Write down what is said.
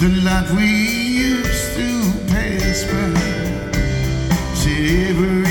the life we used to pass by. Said every